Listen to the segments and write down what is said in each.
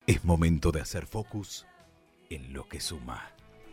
Es momento de hacer focus en lo que suma.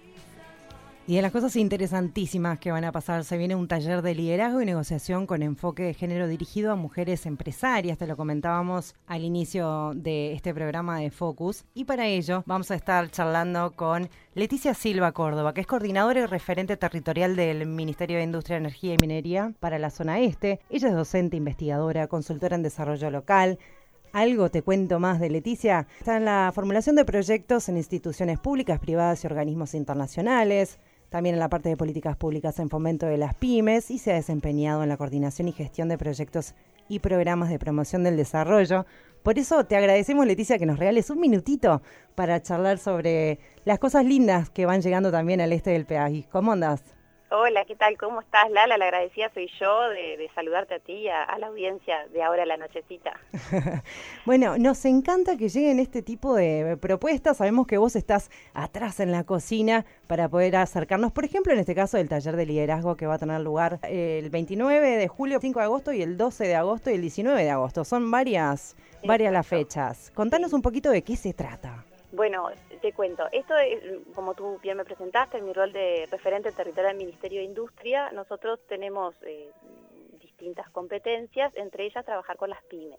Y de las cosas interesantísimas que van a pasar, se viene un taller de liderazgo y negociación con enfoque de género dirigido a mujeres empresarias, te lo comentábamos al inicio de este programa de Focus. Y para ello vamos a estar charlando con Leticia Silva Córdoba, que es coordinadora y referente territorial del Ministerio de Industria, Energía y Minería para la zona este. Ella es docente, investigadora, consultora en desarrollo local. Algo te cuento más de Leticia. Está en la formulación de proyectos en instituciones públicas, privadas y organismos internacionales. También en la parte de políticas públicas en fomento de las pymes y se ha desempeñado en la coordinación y gestión de proyectos y programas de promoción del desarrollo. Por eso te agradecemos, Leticia, que nos regales un minutito para charlar sobre las cosas lindas que van llegando también al este del país. ¿Cómo andás? Hola, ¿qué tal? ¿Cómo estás, Lala? La agradecida soy yo de saludarte a ti y a la audiencia de ahora a la nochecita. Bueno, nos encanta que lleguen este tipo de propuestas. Sabemos que vos estás atrás en la cocina para poder acercarnos, por ejemplo, en este caso del taller de liderazgo que va a tener lugar el 29 de julio, 5 de agosto y el 12 de agosto y el 19 de agosto. Son varias las fechas. Contanos un poquito de qué se trata. Bueno, te cuento, esto es, como tú bien me presentaste, en mi rol de referente territorial del Ministerio de Industria, nosotros tenemos distintas competencias, entre ellas trabajar con las pymes.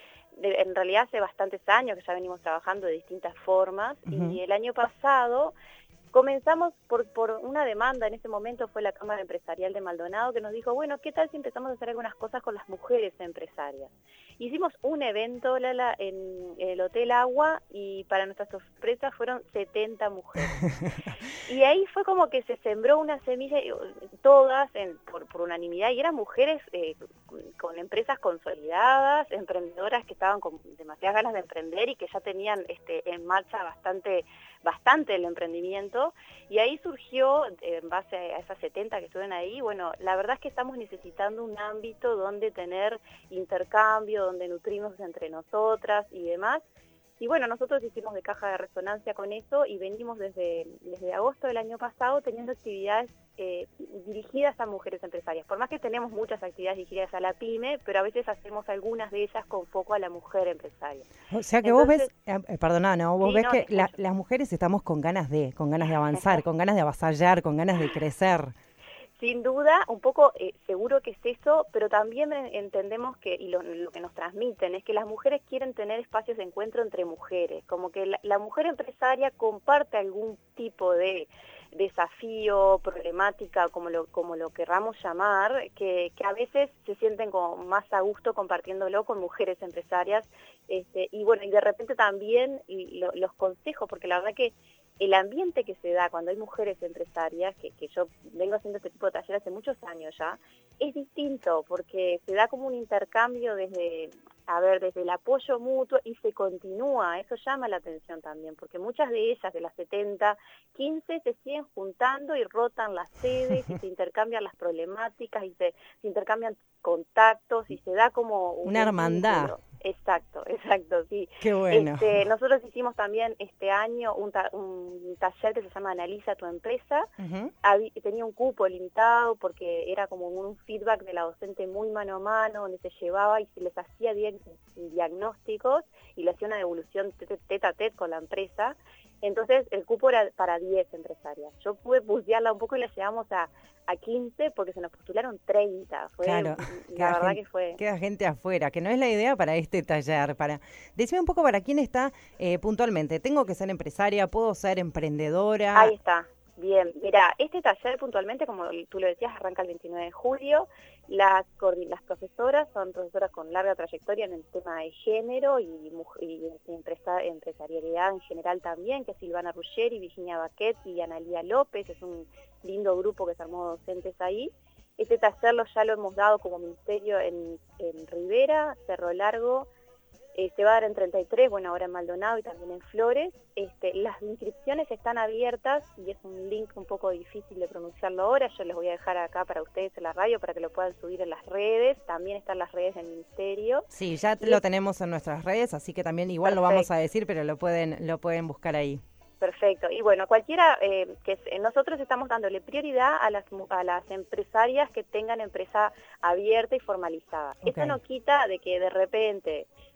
En realidad hace bastantes años que ya venimos trabajando de distintas formas y el año pasado comenzamos por una demanda, en ese momento fue la Cámara Empresarial de Maldonado que nos dijo, bueno, ¿qué tal si empezamos a hacer algunas cosas con las mujeres empresarias? Hicimos un evento, Lala, en el Hotel Agua y para nuestra sorpresa fueron 70 mujeres. Y ahí fue como que se sembró una semilla, todas por unanimidad, y eran mujeres con empresas consolidadas, emprendedoras que estaban con demasiadas ganas de emprender y que ya tenían en marcha bastante el emprendimiento, y ahí surgió, en base a esas 70 que estuvieron ahí, bueno, la verdad es que estamos necesitando un ámbito donde tener intercambio, donde nutrirnos entre nosotras y demás, y bueno, nosotros hicimos de caja de resonancia con eso y venimos desde agosto del año pasado teniendo actividades dirigidas a mujeres empresarias. Por más que tenemos muchas actividades dirigidas a la pyme, pero a veces hacemos algunas de ellas con foco a la mujer empresaria. O sea que entonces, vos ves, perdona, ¿no? Vos ves que las mujeres estamos con ganas de avanzar, con ganas de avasallar, con ganas de crecer. Sin duda, un poco seguro que es eso, pero también entendemos que, y lo que nos transmiten, es que las mujeres quieren tener espacios de encuentro entre mujeres, como que la mujer empresaria comparte algún tipo de desafío, problemática, como lo querramos llamar, que a veces se sienten como más a gusto compartiéndolo con mujeres empresarias, y bueno, y de repente también los consejos, porque la verdad que el ambiente que se da cuando hay mujeres empresarias, que yo vengo haciendo este tipo de talleres hace muchos años ya, es distinto porque se da como un intercambio desde el apoyo mutuo y se continúa, eso llama la atención también, porque muchas de ellas, de las 70, 15 se siguen juntando y rotan las sedes y se intercambian las problemáticas y se intercambian contactos y se da como una hermandad. Vínculo. Exacto, sí. Qué bueno. Nosotros hicimos también este año un taller que se llama Analiza tu empresa. Tenía un cupo limitado porque era como un feedback de la docente muy mano a mano, donde se llevaba y se les hacía diagnósticos y le hacía una devolución tete a tete con la empresa. Entonces el cupo era para 10 empresarias. Yo pude bucearla un poco y la llevamos a 15 porque se nos postularon 30. Claro, la verdad que fue... Queda gente afuera, que no es la idea para este taller. Decime un poco para quién está puntualmente. ¿Tengo que ser empresaria? ¿Puedo ser emprendedora? Ahí está. Bien, mira, este taller puntualmente, como tú lo decías, arranca el 29 de julio. Las profesoras son profesoras con larga trayectoria en el tema de género y empresarialidad en general también, que es Silvana Ruggeri, Virginia Baquet y Analía López. Es un lindo grupo que se armó docentes ahí. Este taller ya lo hemos dado como ministerio en Rivera, Cerro Largo. Se va a dar en 33, bueno, ahora en Maldonado y también en Flores. Las inscripciones están abiertas y es un link un poco difícil de pronunciarlo ahora. Yo les voy a dejar acá para ustedes en la radio para que lo puedan subir en las redes. También están las redes del ministerio. Sí, ya lo tenemos en nuestras redes, así que también igual lo vamos a decir, pero lo pueden buscar ahí. Perfecto. Y bueno, cualquiera, nosotros estamos dándole prioridad a las empresarias que tengan empresa abierta y formalizada. Okay. Eso no quita de que de repente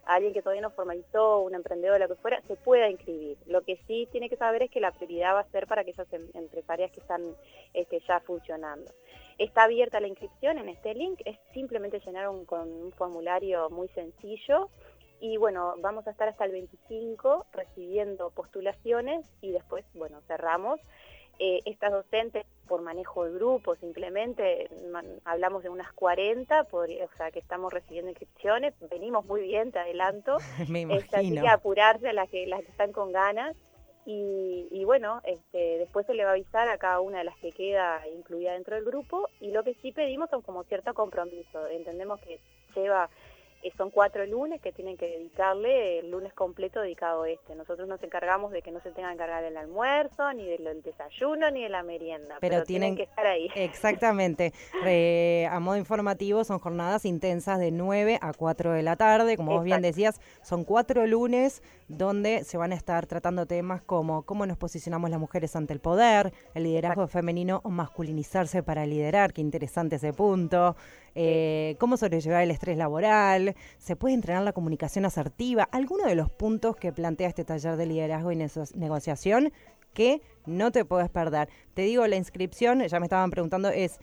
alguien que todavía no formalizó, un emprendedor, lo que fuera, se pueda inscribir. Lo que sí tiene que saber es que la prioridad va a ser para aquellas empresarias que están ya funcionando. Está abierta la inscripción en este link, es simplemente llenar con un formulario muy sencillo. Y bueno, vamos a estar hasta el 25 recibiendo postulaciones y después, bueno, cerramos. Estas docentes, por manejo de grupo, simplemente hablamos de unas 40, o sea que estamos recibiendo inscripciones, venimos muy bien, te adelanto. Me imagino. Así que apurarse a las que están con ganas. Y bueno, después se le va a avisar a cada una de las que queda incluida dentro del grupo, y lo que sí pedimos son como cierto compromiso. Entendemos que son 4 lunes que tienen que dedicarle, el lunes completo dedicado a Nosotros nos encargamos de que no se tengan que encargar el almuerzo, ni del desayuno, ni de la merienda, pero tienen que estar ahí. Exactamente. A modo informativo, son jornadas intensas de 9 a 4 de la tarde, como vos bien decías, son 4 lunes donde se van a estar tratando temas como cómo nos posicionamos las mujeres ante el poder, el liderazgo femenino o masculinizarse para liderar, qué interesante ese punto, cómo sobrellevar el estrés laboral, se puede entrenar la comunicación asertiva, algunos de los puntos que plantea este taller de liderazgo y negociación que no te puedes perder. Te digo, la inscripción, ya me estaban preguntando, es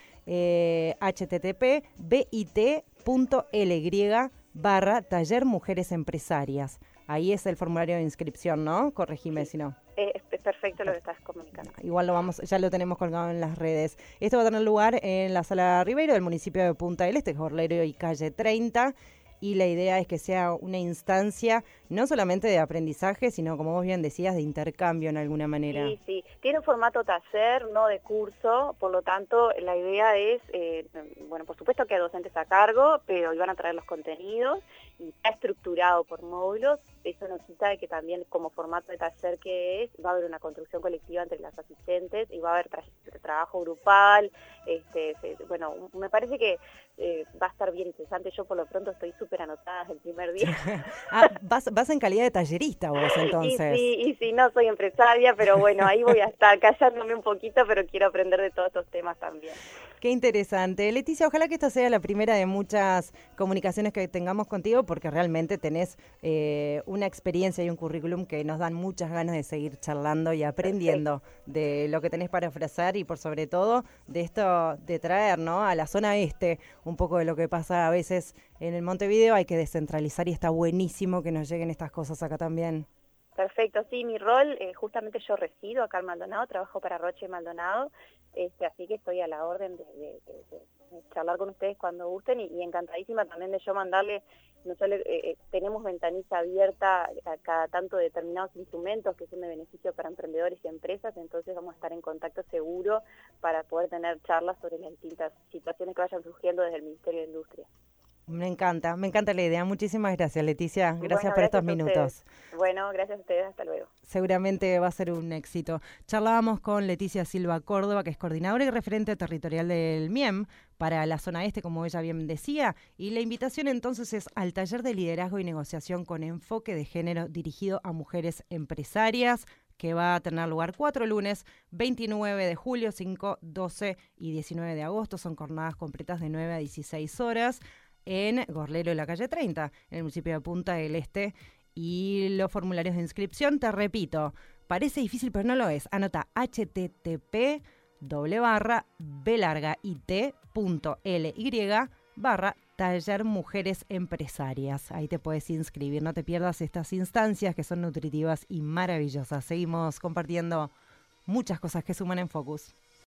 http://bit.ly/taller mujeres empresarias. Ahí es el formulario de inscripción, ¿no? Corregime si no. Es perfecto lo que estás comunicando. Igual ya lo tenemos colgado en las redes. Esto va a tener lugar en la Sala Ribeiro del municipio de Punta del Este, Gorlero y calle 30. Y la idea es que sea una instancia no solamente de aprendizaje, sino, como vos bien decías, de intercambio en alguna manera. Sí. Tiene un formato taller, no de curso, por lo tanto, la idea es, bueno, por supuesto que hay docentes a cargo, pero iban a traer los contenidos y está estructurado por módulos. Eso nos quita de que también, como formato de taller que es, va a haber una construcción colectiva entre las asistentes y va a haber trabajo grupal. Bueno, me parece que va a estar bien interesante. Yo por lo pronto estoy súper anotada desde el primer día. Vas en calidad de tallerista vos, entonces. Y sí, no soy empresaria, pero bueno, ahí voy a estar callándome un poquito, pero quiero aprender de todos estos temas también. Qué interesante. Leticia, ojalá que esta sea la primera de muchas comunicaciones que tengamos contigo, porque realmente tenés una experiencia y un currículum que nos dan muchas ganas de seguir charlando y aprendiendo de lo que tenés para ofrecer y por sobre todo de esto de traer, ¿no?, a la zona este un poco de lo que pasa a veces en el Montevideo. Hay que descentralizar y está buenísimo que nos lleguen estas cosas acá también. Perfecto, sí, mi rol, justamente yo resido acá en Maldonado, trabajo para Roche y Maldonado, así que estoy a la orden de charlar con ustedes cuando gusten y encantadísima también de yo mandarle, no solo tenemos ventanilla abierta a cada tanto de determinados instrumentos que son de beneficio para emprendedores y empresas, entonces vamos a estar en contacto seguro para poder tener charlas sobre las distintas situaciones que vayan surgiendo desde el Ministerio de Industria. Me encanta la idea. Muchísimas gracias, Leticia. Gracias por estos minutos. Bueno, gracias a ustedes. Hasta luego. Seguramente va a ser un éxito. Charlábamos con Leticia Silva Córdoba, que es coordinadora y referente territorial del MIEM para la zona este, como ella bien decía. Y la invitación entonces es al taller de liderazgo y negociación con enfoque de género dirigido a mujeres empresarias, que va a tener lugar 4 lunes, 29 de julio, 5, 12 y 19 de agosto. Son jornadas completas de 9 a 16 horas. En Gorlero y la calle 30, en el municipio de Punta del Este. Y los formularios de inscripción, te repito, parece difícil, pero no lo es. Anota http://bit.ly/taller mujeres empresarias. Ahí te puedes inscribir, no te pierdas estas instancias que son nutritivas y maravillosas. Seguimos compartiendo muchas cosas que suman en Focus.